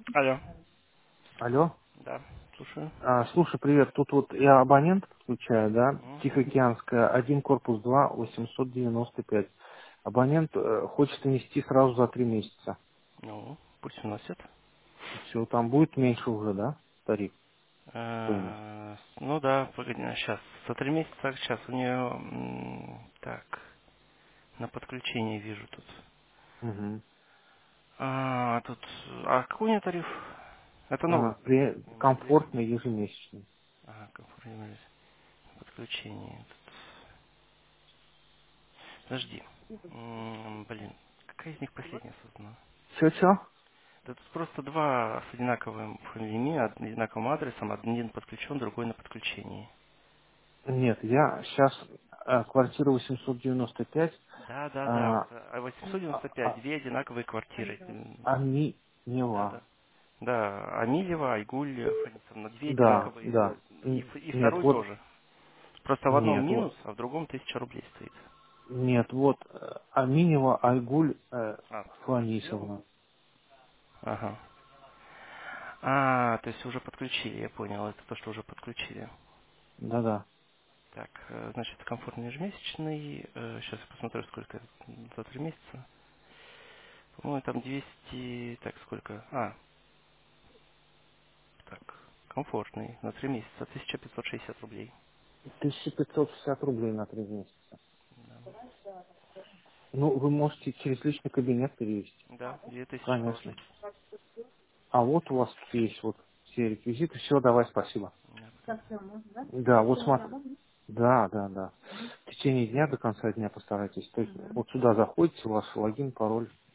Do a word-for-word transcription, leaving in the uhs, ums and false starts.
Алло. Алло. Да, слушаю. А, слушай, привет. Тут вот я абонент подключаю, да, Угу. Тихоокеанская, один корпус два, восемьсот девяносто пять. Абонент э, хочет внести сразу за три месяца. Ну, пусть вносит. Все, там будет меньше уже, да, тариф, стоимость? Э, Ну да, погоди, сейчас. За три месяца, сейчас у нее... м, Так, на подключение вижу тут. Угу. А, тут... А какой у нее тариф? Это новый. А, при... Минимальный, или Комфортный ежемесячный. Ага, комфортное подключение. Тут... Подожди. М, Блин, какая из них последняя создана? Че-че? Да тут просто два с одинаковым фамилиями, одинаковым адресом, один подключен, другой на подключении. Нет, я сейчас квартира восемьсот девяносто пять, Да, да, да. Вот а, а восемьсот а, девяносто пять, а, две одинаковые квартиры. М, Ами Да, Нева. да. Да, Амилева, Айгуль, Фанисовна, две Да, одинаковые. да. И, Н- ф- и Нет, второй вот, тоже. Просто в одном нет, вот. минус, а в другом тысяча рублей стоит. Нет, вот э, Аминева Айгуль э, А, ты уже сделал? Фанисовна. Ага. А, то есть уже подключили, я понял. Это то, что уже подключили. Да-да. Так, э, значит, комфортный ежемесячный. Сейчас я посмотрю, сколько это за три месяца. По-моему, там двести... Так, сколько? А, так, комфортный. На три месяца. тысяча пятьсот шестьдесят рублей. тысяча пятьсот шестьдесят рублей на три месяца. Да, Ну, вы можете через личный кабинет перевести. да, две тысячи Конечно. положить. А вот у вас есть вот все реквизиты. Все, давай, спасибо. Да, пока. Да, вот смотри. Да, да, да. В течение дня до конца дня постарайтесь. То есть вот сюда заходите, у вас логин, пароль.